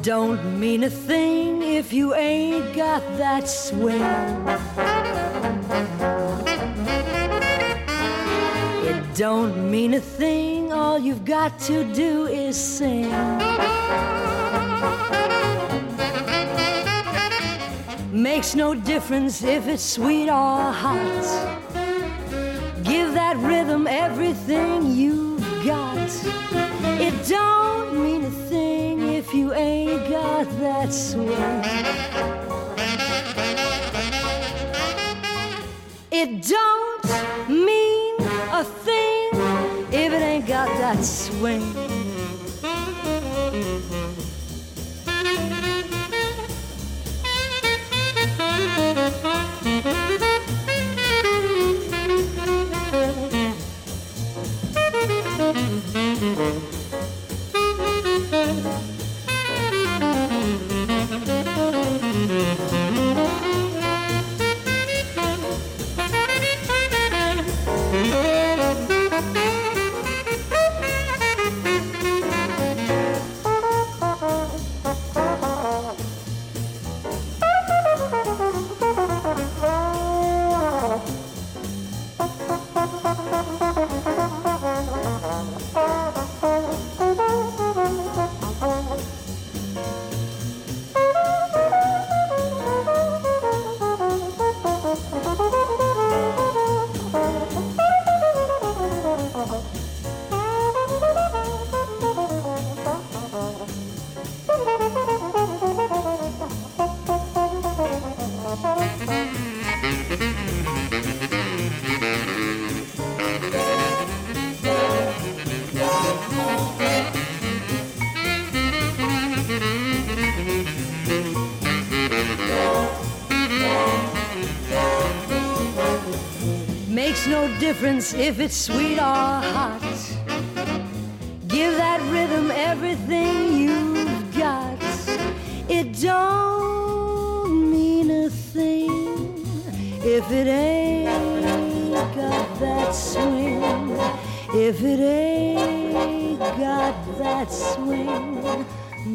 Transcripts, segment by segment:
don't mean a thing if you ain't got that swing. It don't mean a thing, all you've got to do is sing. Makes no difference if it's sweet or hot. Give that rhythm everything you've got. It don't mean a thing if you ain't got that swing. It don't mean a thing if it ain't got that swing. Makes no difference if it's sweet or hot. Give that rhythm everything you've got. It don't mean a thing if it ain't got that swing. If it ain't got that swing.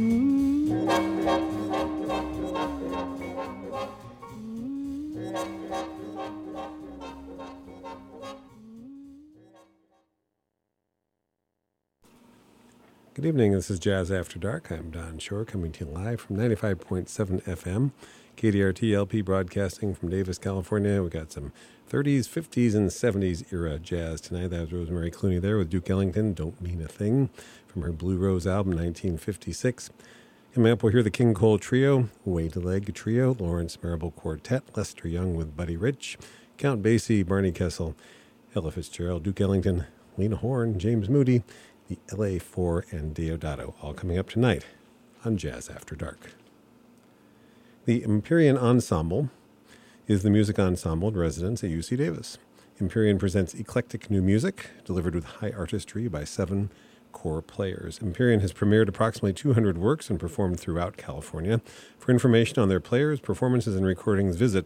Good evening, this is Jazz After Dark. I'm Don Shore, coming to you live from 95.7 FM, KDRT LP, broadcasting from Davis, California. We got some 30s, 50s, and 70s era jazz tonight. That was Rosemary Clooney there with Duke Ellington, Don't Mean a Thing, from her Blue Rose album, 1956. Coming up, we'll hear the King Cole Trio, Way to Leg Trio, Lawrence Marable Quartet, Lester Young with Buddy Rich, Count Basie, Barney Kessel, Ella Fitzgerald, Duke Ellington, Lena Horne, James Moody, the LA4, and Deodato, all coming up tonight on Jazz After Dark. The Empyrean Ensemble is the music ensemble in residence at UC Davis. Empyrean presents eclectic new music delivered with high artistry by 7 core players. Empyrean has premiered approximately 200 works and performed throughout California. For information on their players, performances, and recordings, visit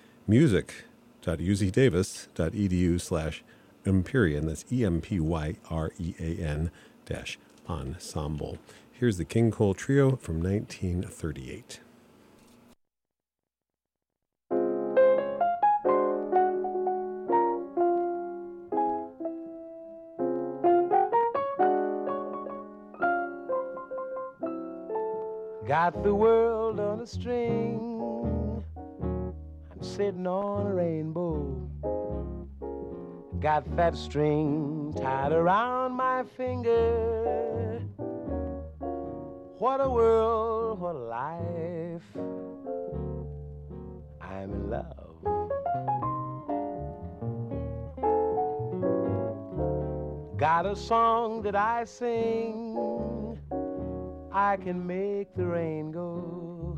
music.ucdavis.edu/Empyrean. That's EMPYREAN-ensemble. Here's the King Cole Trio from 1938. Got the world on a string, I'm sitting on a rainbow. Got that string tied around my finger. What a world, what a life. I'm in love. Got a song that I sing, I can make the rain go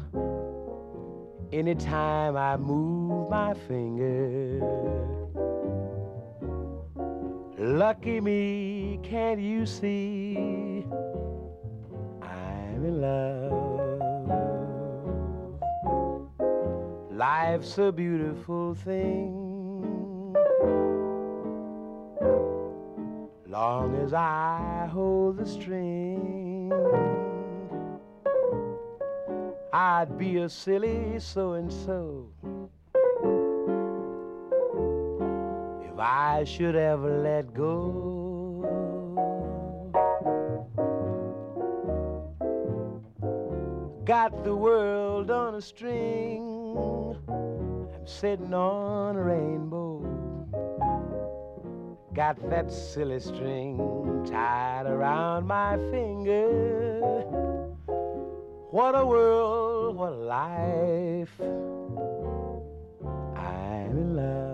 anytime I move my finger. Lucky me, can't you see? I'm in love. Life's a beautiful thing, long as I hold the string. I'd be a silly so-and-so if I should ever let go. Got the world on a string, I'm sitting on a rainbow. Got that silly string tied around my finger. What a world, what a life. I'm in love.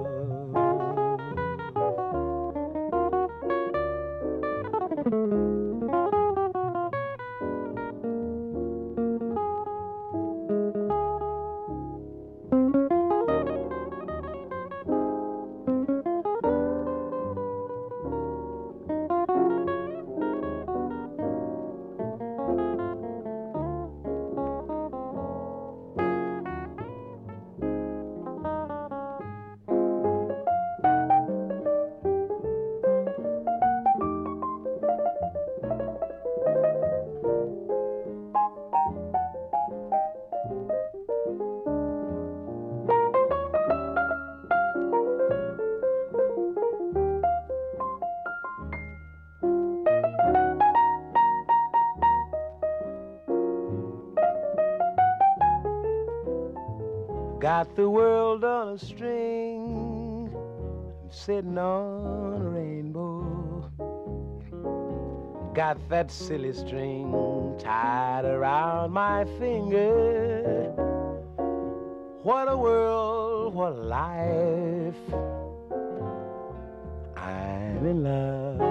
Got the world on a string, I'm sitting on a rainbow. Got that silly string tied around my finger. What a world, what a life. I'm in love.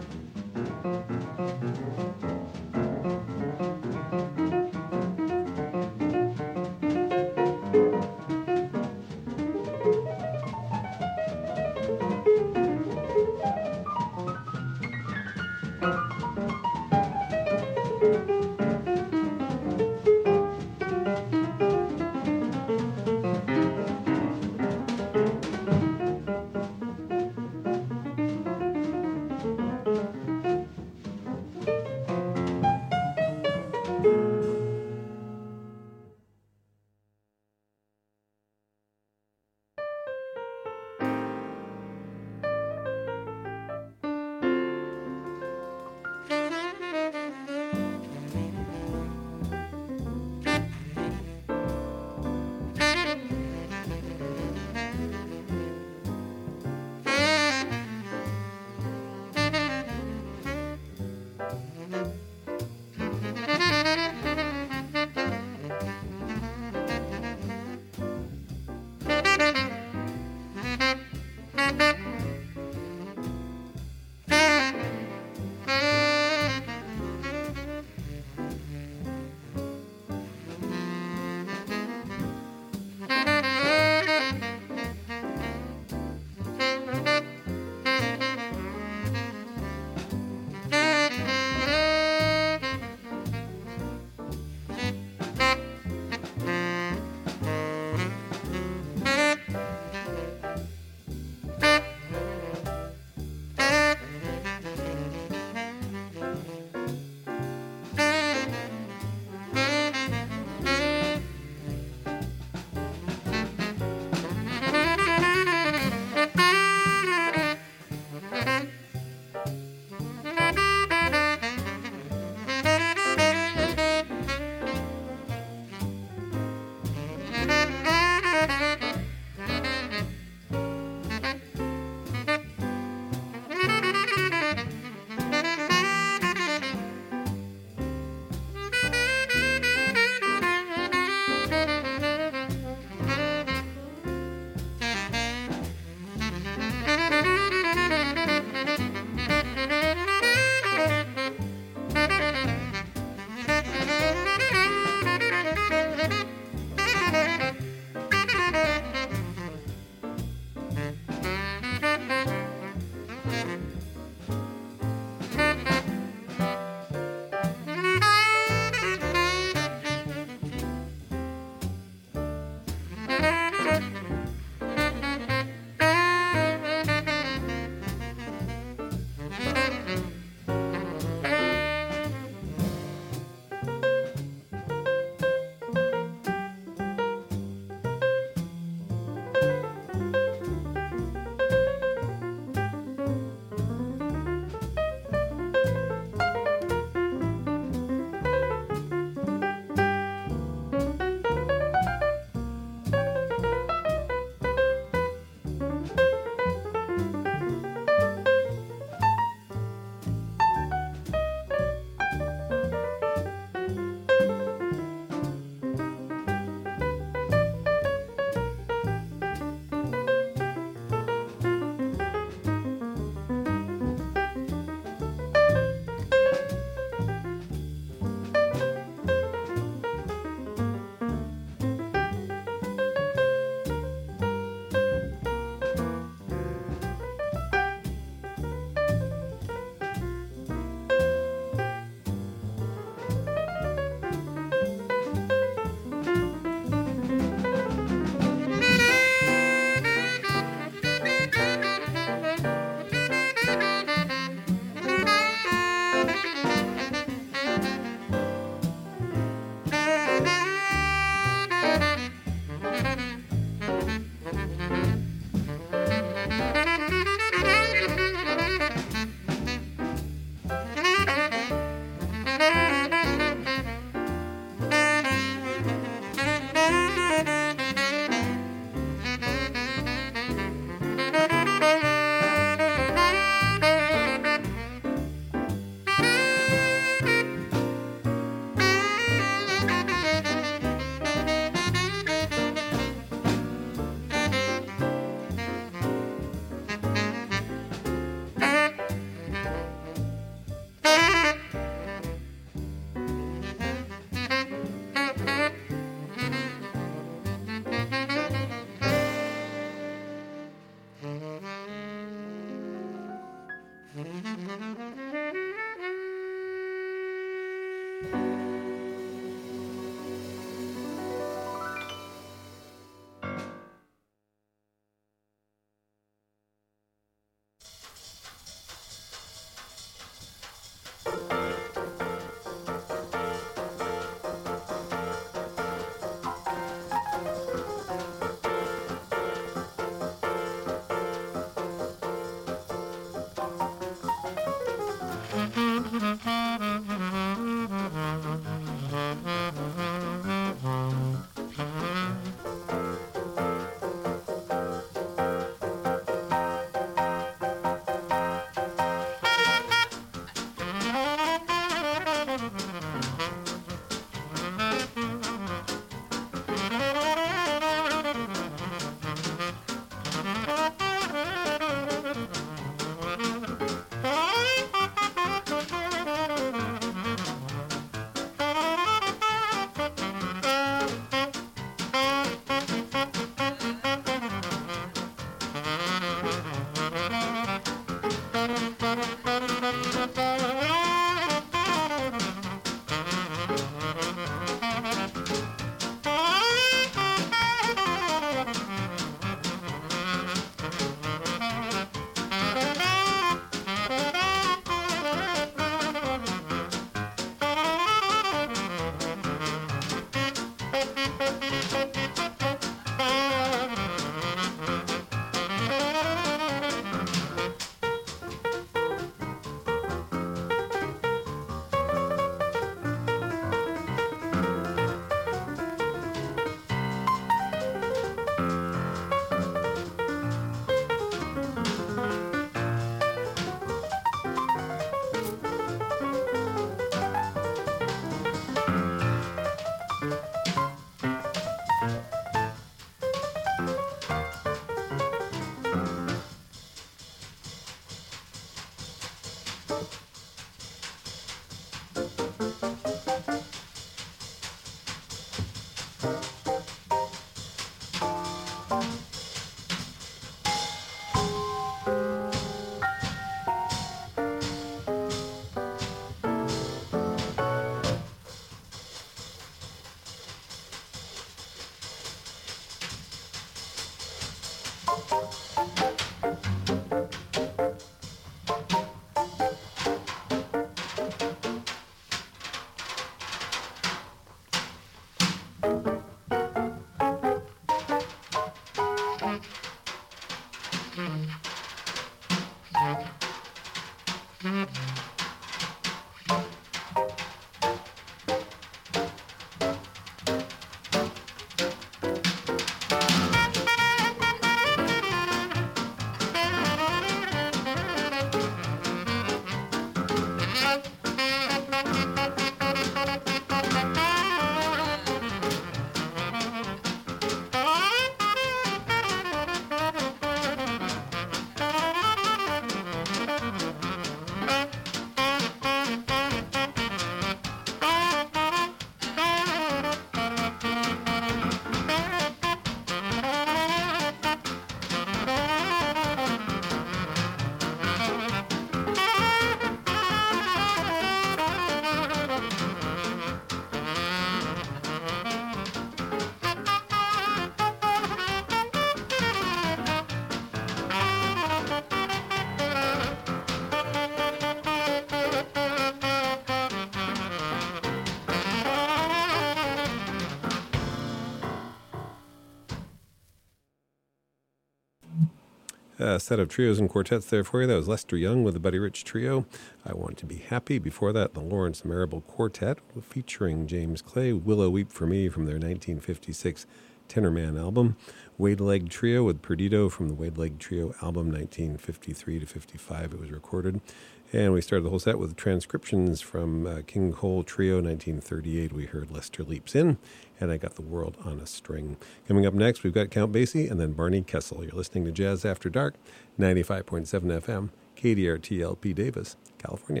A set of trios and quartets there for you. That was Lester Young with the Buddy Rich Trio. I Want to Be Happy. Before that, the Lawrence Marable Quartet featuring James Clay, Willow Weep for Me from their 1956 Tenorman album. Wade Leg Trio with Perdido from the Wade Leg Trio album, 1953 to 55 it was recorded. And we started the whole set with transcriptions from King Cole Trio, 1938. We heard Lester Leaps In, and I Got the World on a String. Coming up next, we've got Count Basie and then Barney Kessel. You're listening to Jazz After Dark, 95.7 FM, KDRT LP Davis, California.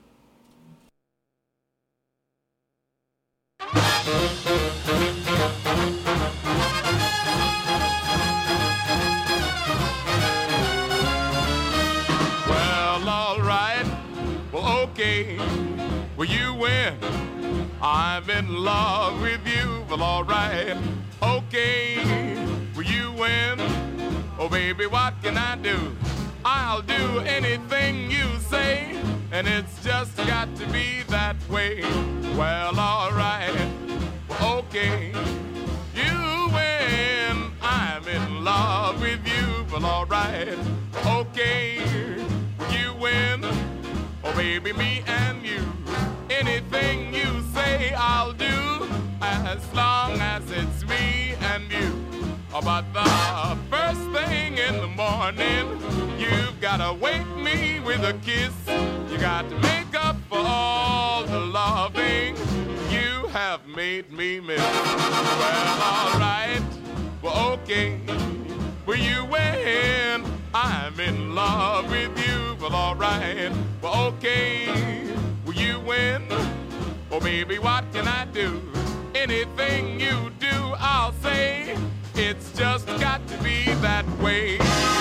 Okay, well you win, I'm in love with you, well alright. Okay, well you win, oh baby what can I do? I'll do anything you say, and it's just got to be that way. Well alright, well okay, you win, I'm in love with you, well alright. Okay, you win, oh baby, me and you, anything you say I'll do, as long as it's me and you. But the first thing in the morning, you've gotta wake me with a kiss. You got to make up for all the loving you have made me miss. Well, alright, well okay, well you win, I'm in love with you, well alright, well okay, will you win? Oh baby, what can I do? Anything you do, I'll say, it's just got to be that way.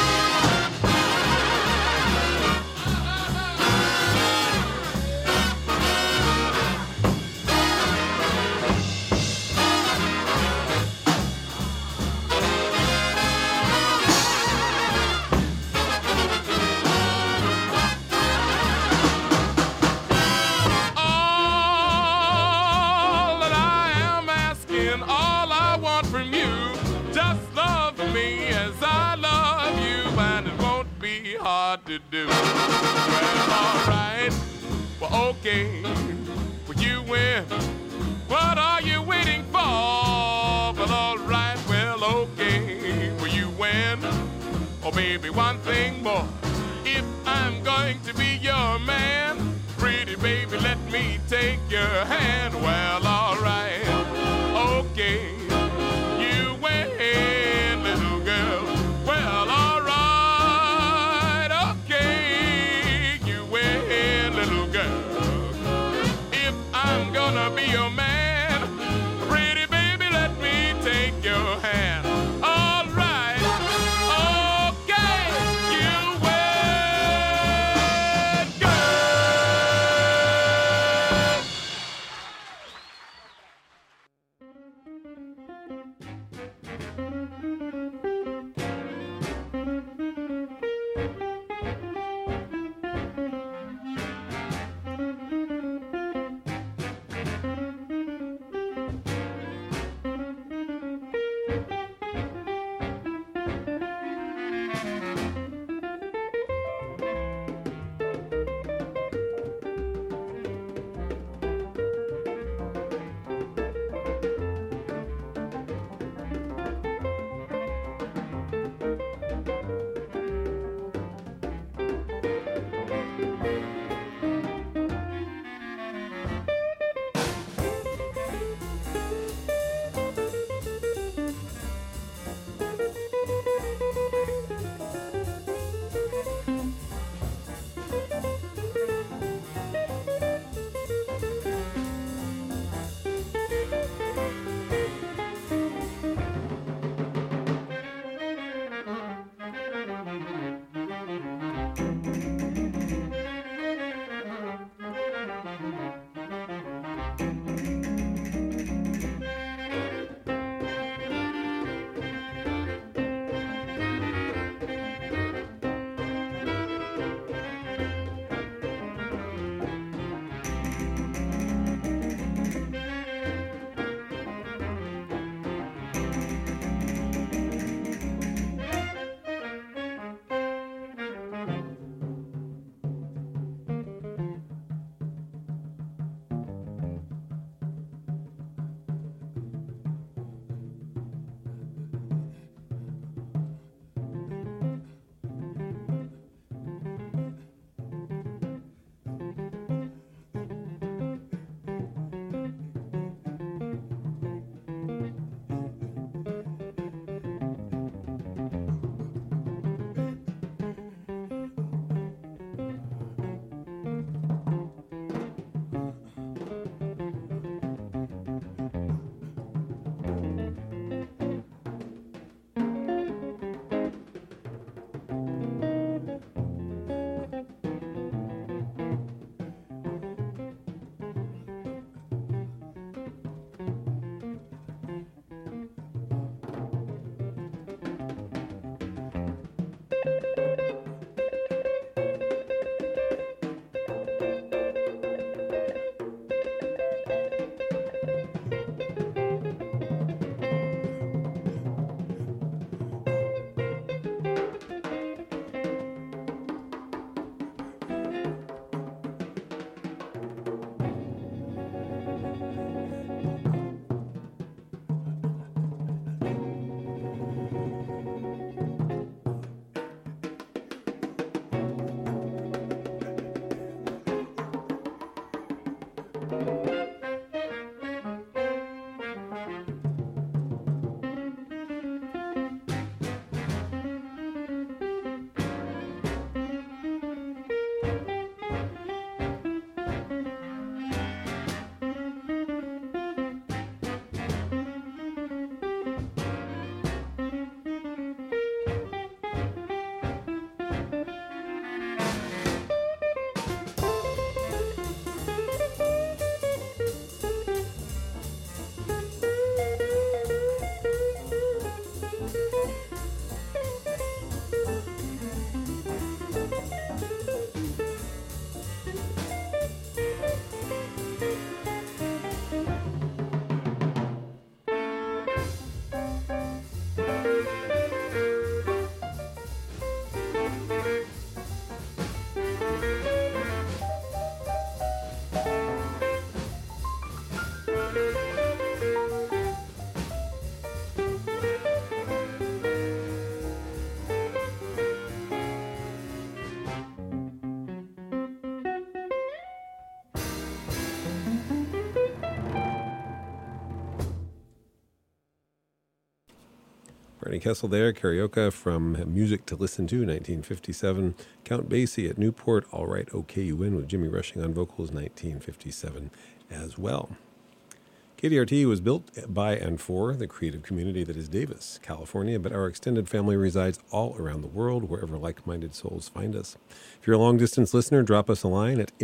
To do. Well, alright, well, okay, well, you win. What are you waiting for? Well, alright, well, okay, well, you win. Oh, baby, one thing more. If I'm going to be your man, pretty baby, let me take your hand. Well, alright, okay, you win, little girl. Well, alright. Gonna be your man, pretty baby, let me take your hand. All right, okay, you win, girl. Barney Kessel there, karaoke from Music to Listen to, 1957. Count Basie at Newport, All Right, Okay, You Win, with Jimmy Rushing on vocals, 1957 as well. KDRT was built by and for the creative community that is Davis, California, but our extended family resides all around the world, wherever like-minded souls find us. If you're a long-distance listener, drop us a line at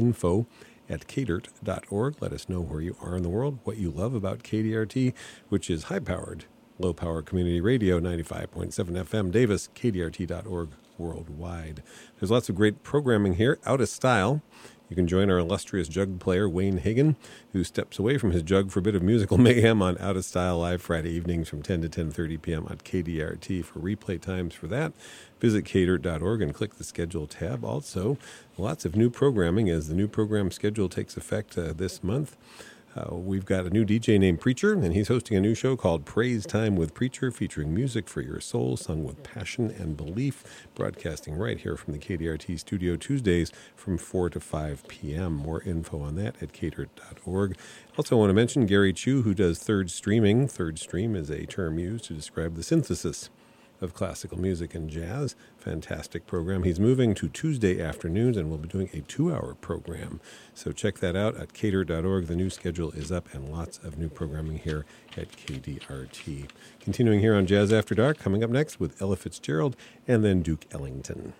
info@kdirt.org. Let us know where you are in the world, what you love about KDRT, which is high-powered, low-power community radio, 95.7 FM, Davis, kdrt.org worldwide. There's lots of great programming here, out of style. You can join our illustrious jug player, Wayne Hagan, who steps away from his jug for a bit of musical mayhem on Out of Style live Friday evenings from 10 to 10:30 p.m. on KDRT. For replay times for that, visit kdirt.org and click the Schedule tab. Also, lots of new programming as the new program schedule takes effect this month. We've got a new DJ named Preacher, and he's hosting a new show called Praise Time with Preacher, featuring music for your soul, sung with passion and belief, broadcasting right here from the KDRT studio Tuesdays from 4 to 5 p.m. More info on that at kdirt.org. Also want to mention Gary Chu, who does Third Streaming. Third Stream is a term used to describe the synthesis of classical music and jazz. Fantastic program. He's moving to Tuesday afternoons, and we'll be doing a 2-hour program. So check that out at kdirt.org. The new schedule is up, and lots of new programming here at KDRT. Continuing here on Jazz After Dark, coming up next with Ella Fitzgerald and then Duke Ellington.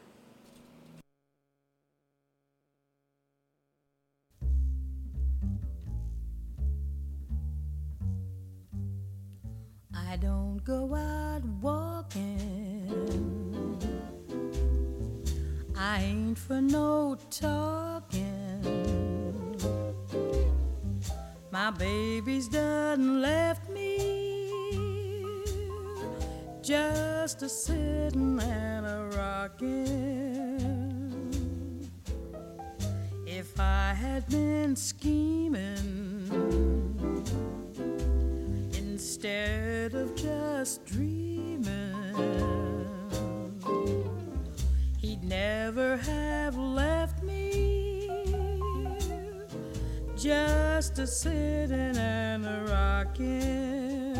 I don't go out walking, I ain't for no talking. My baby's done left me, just a sitting and a rocking. If I had been scheming instead of just dreaming, he'd never have left me, just a sitting and a rocking.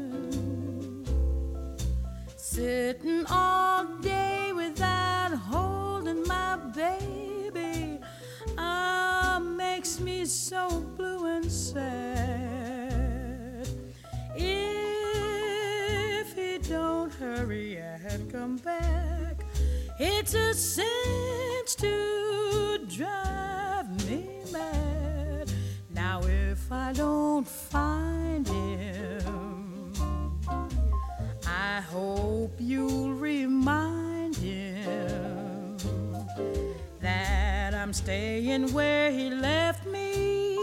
Sitting all day without holding my baby, makes me so blue and sad. If he don't hurry and come back, it's a cinch to drive me mad. Now if I don't find him, I hope you'll remind him that I'm staying where he left me,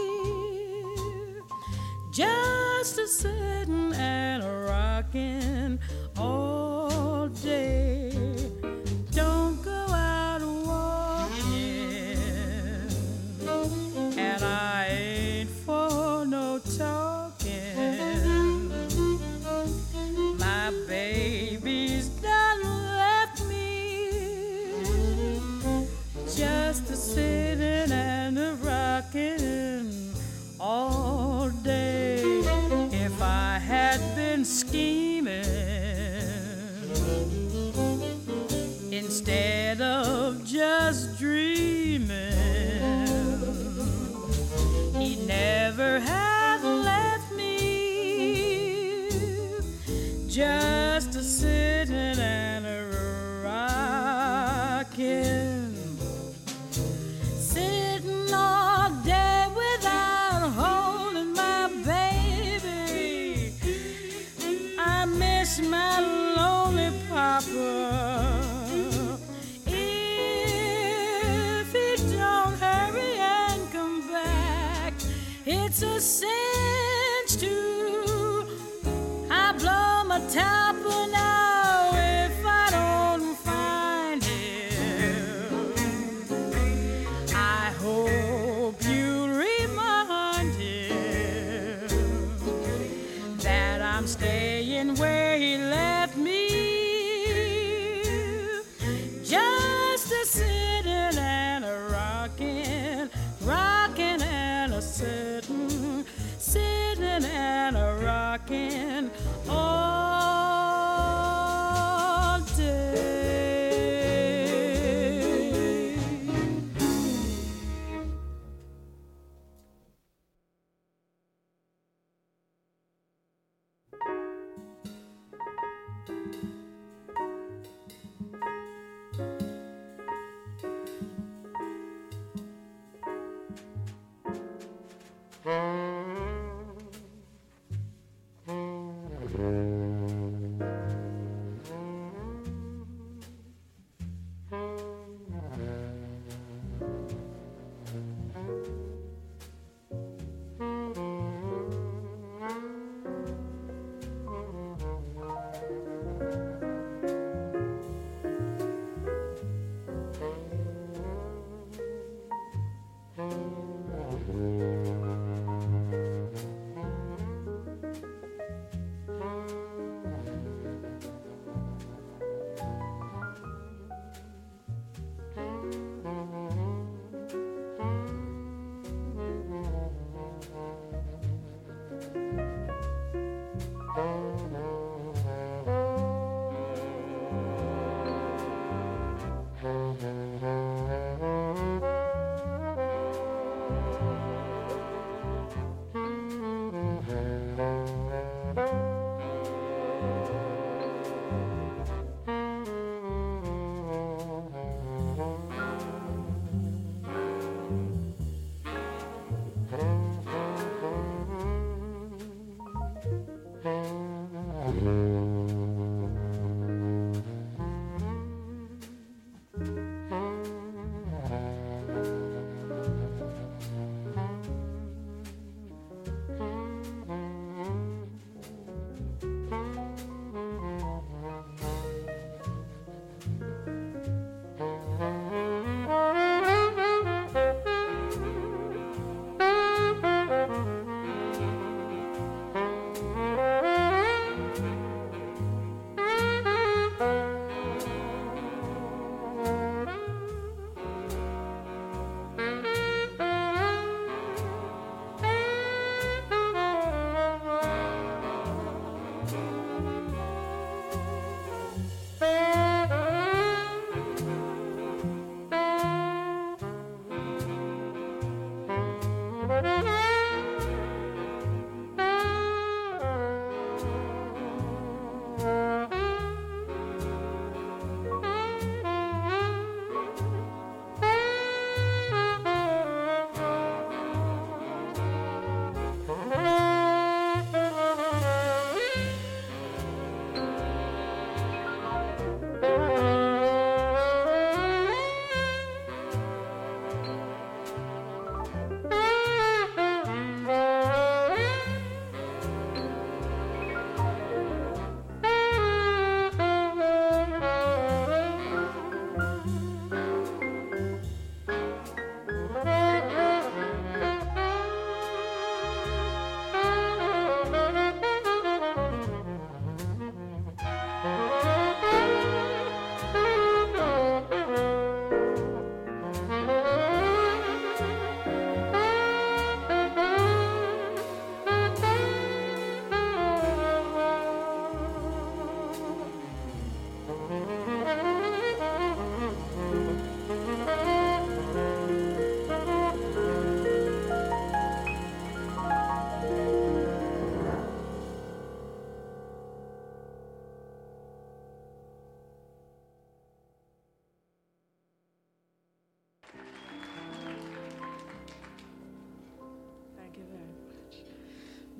just a sitting and a rocking all day. Don't go out walking, and I ain't for no talking. My baby's done left me, just a sitting and a rocking all instead of just dreaming. He never had left me just a sitting and a rocking, sitting all day without holding my baby. I miss my lonely papa. If he don't hurry and come back, it's a cinch to I blow my topper now if I don't find him. I hope you remind him that I'm staying where he left me, just a sitting and a rocking, rocking and a sitting, sitting and a rocking all day.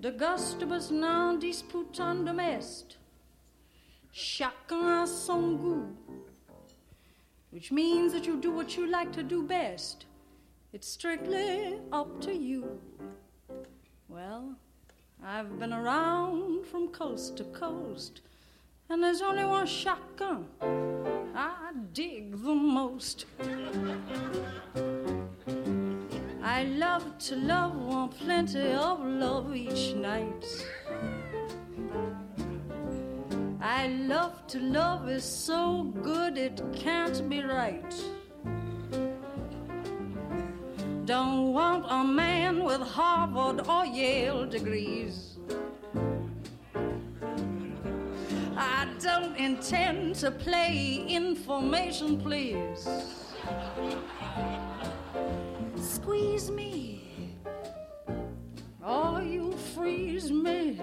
de gustibus non disputandum est. Chacun a son goût, which means that you do what you like to do best. It's strictly up to you. Well, I've been around from coast to coast, and there's only one chacun I dig the most. I love to love, want plenty of love each night. I love to love is so good it can't be right. Don't want a man with Harvard or Yale degrees. I don't intend to play information, please. Squeeze me, or you freeze me.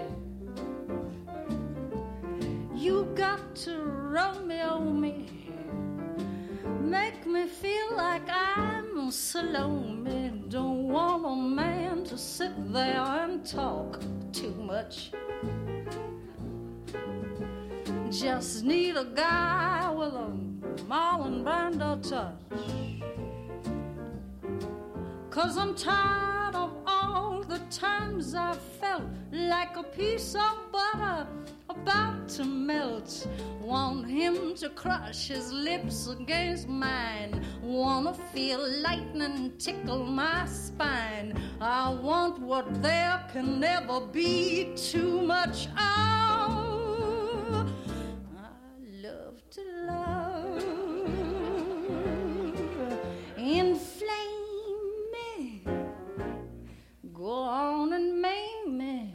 You got to Romeo me, make me feel like I'm Salome. Don't want a man to sit there and talk too much. Just need a guy with a Marlon Brando touch. 'Cause I'm tired of all the times I felt like a piece of butter about to melt. Want him to crush his lips against mine. Wanna feel lightning tickle my spine. I want what there can never be too much of. I love to love. Inflame me. Go on and maim me.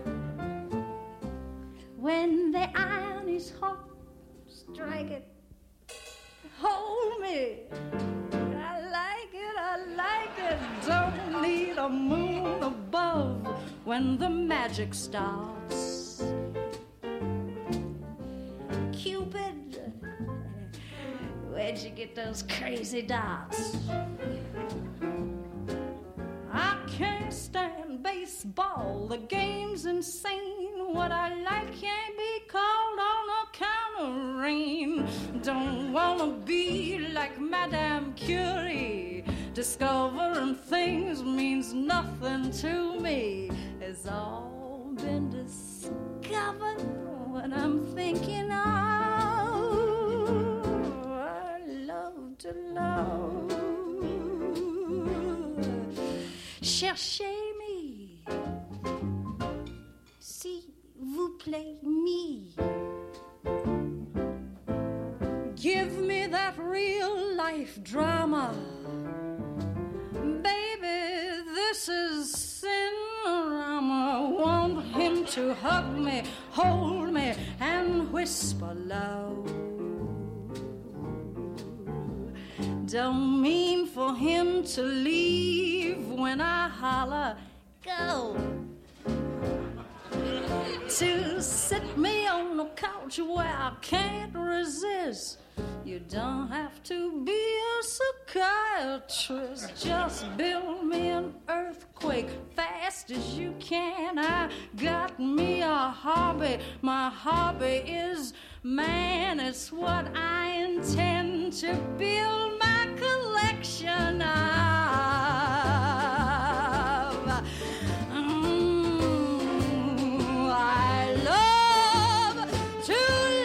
When the iron is hot, strike it, hold me. I like it, don't need a moon above when the magic starts. Cupid, where'd you get those crazy dots? I can't stand baseball, the game's insane. What I like can't be called on account of rain. Don't wanna be like Madame Curie. Discovering things means nothing to me. It's all been discovered what I'm thinking of. I love to love. Cherchez-me, s'il vous plaît, me. Give me that real life drama. Baby, this is Cinerama. Want him to hug me, hold me, and whisper loud. Don't mean for him to leave when I holler, go. To sit me on the couch where I can't resist. You don't have to be a psychiatrist. Just build me an earthquake fast as you can. I got me a hobby. My hobby is man. It's what I intend to build my collection of. I love to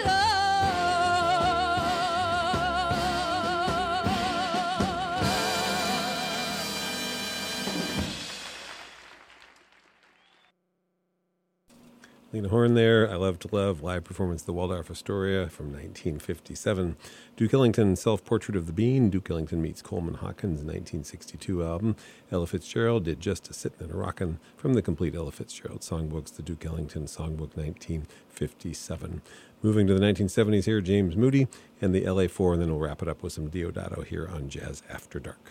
Lena Horne there, I Love to Love, live performance of the Waldorf Astoria from 1957. Duke Ellington, Self-Portrait of the Bean, Duke Ellington meets Coleman Hawkins, 1962 album. Ella Fitzgerald did Just a Sittin' and a Rockin' from the complete Ella Fitzgerald songbooks, the Duke Ellington Songbook 1957. Moving to the 1970s here, James Moody and the LA Four, and then we'll wrap it up with some Diodato here on Jazz After Dark.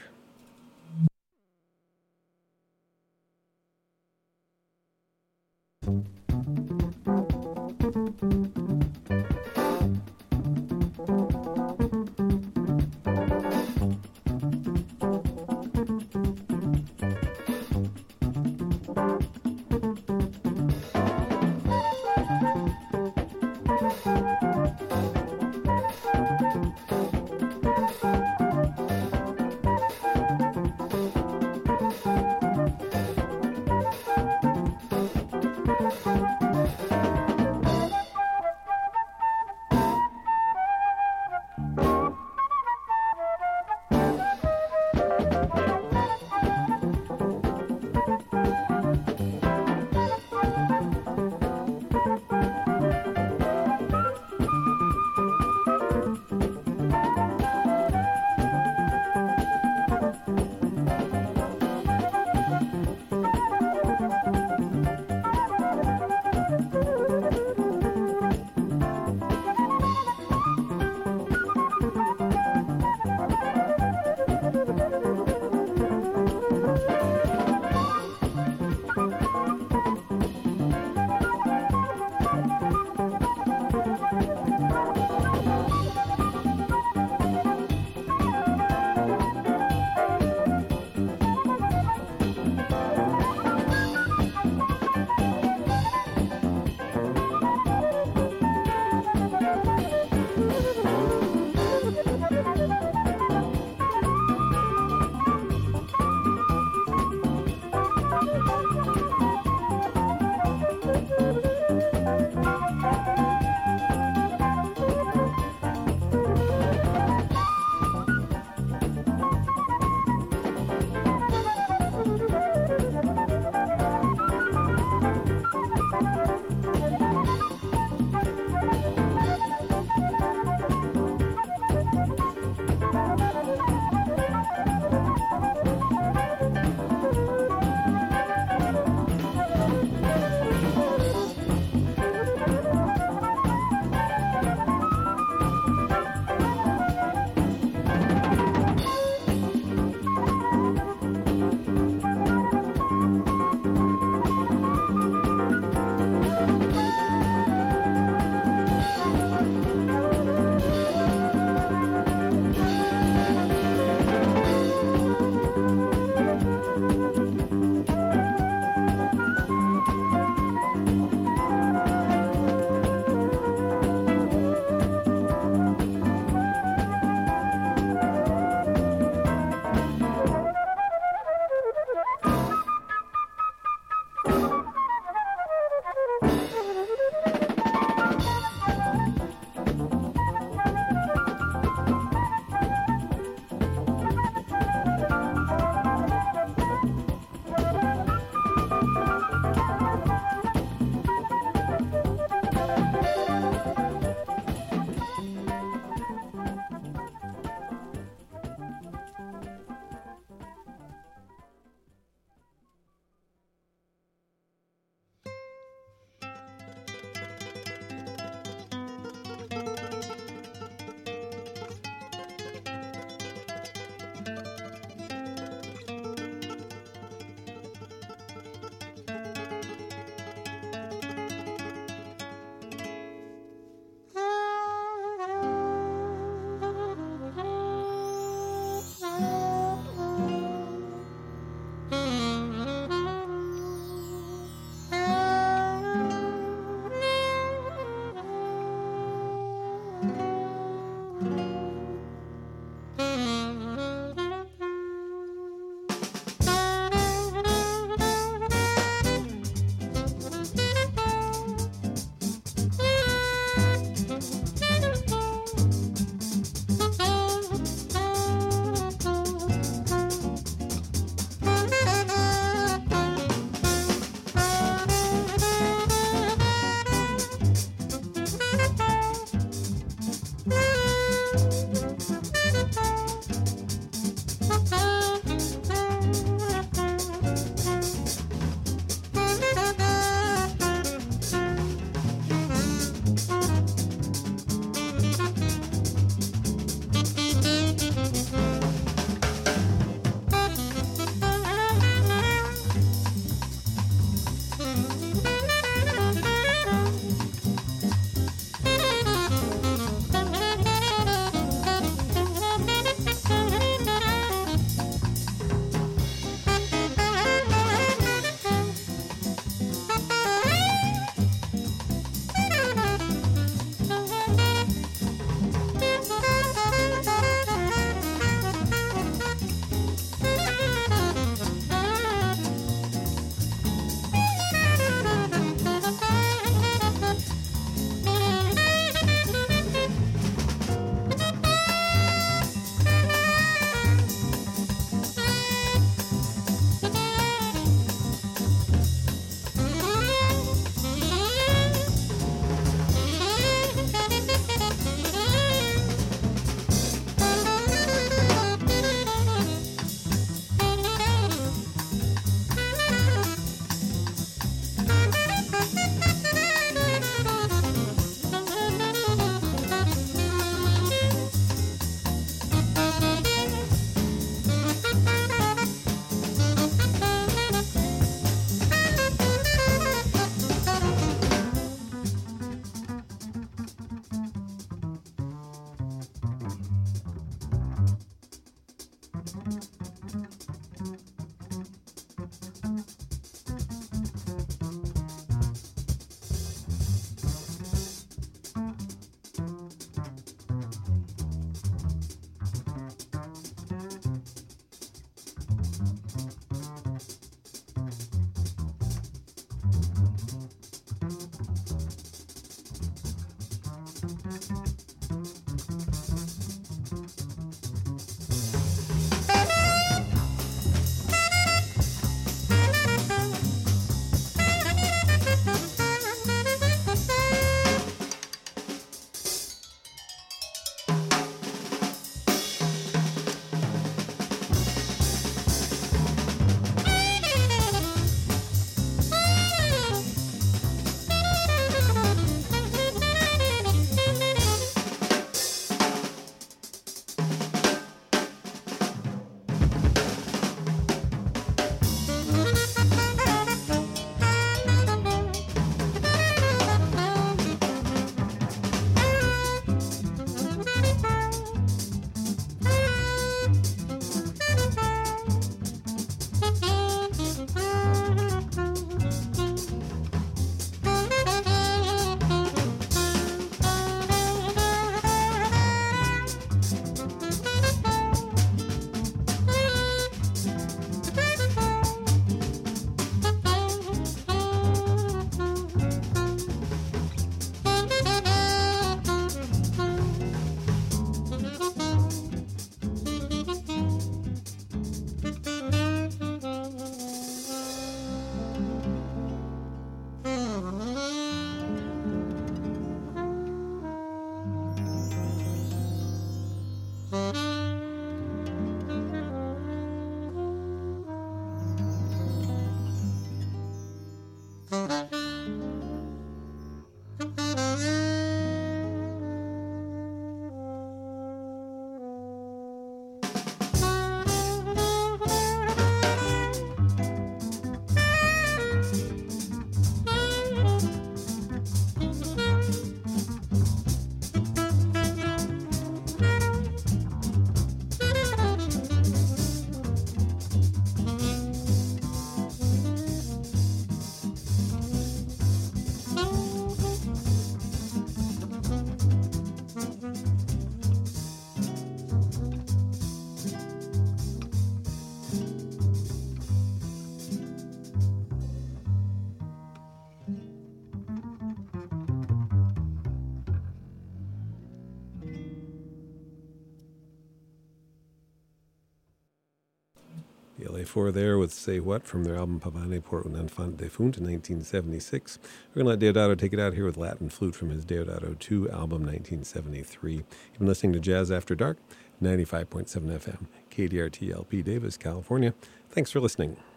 The LA4 there with Say What from their album Pavane por un Enfant Defunt in 1976. We're going to let Deodato take it out here with Latin Flute from his Deodato 2 album 1973. You've been listening to Jazz After Dark, 95.7 FM, KDRT LP Davis, California. Thanks for listening.